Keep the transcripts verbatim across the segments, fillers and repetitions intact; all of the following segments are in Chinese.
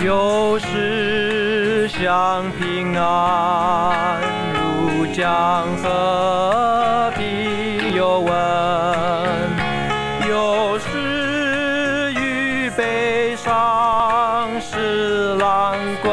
有时像平安如江河必有闻，有时与悲伤是浪滚，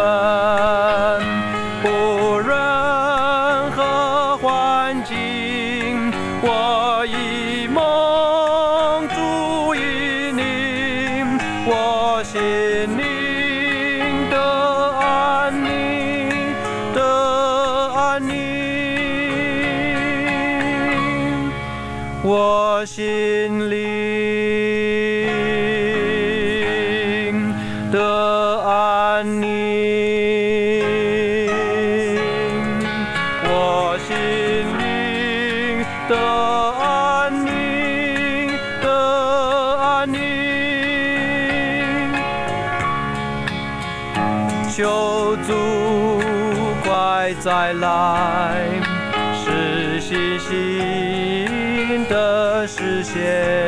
无论何环境，我以梦主于你，我心灵的安宁的安宁，我心灵的安宁，我心灵的安宁的安宁。求主快再来，是信心的实现。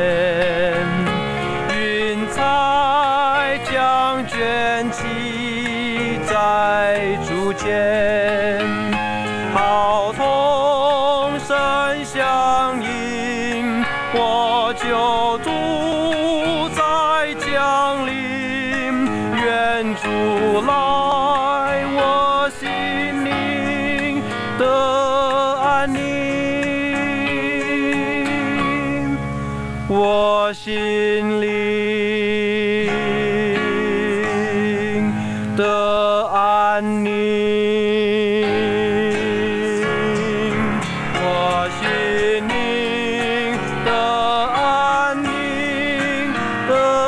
云彩将卷起在主间，号筒声响应，我救主在降临，愿主来我心灵的安宁，我心灵的安宁，我心灵的安宁的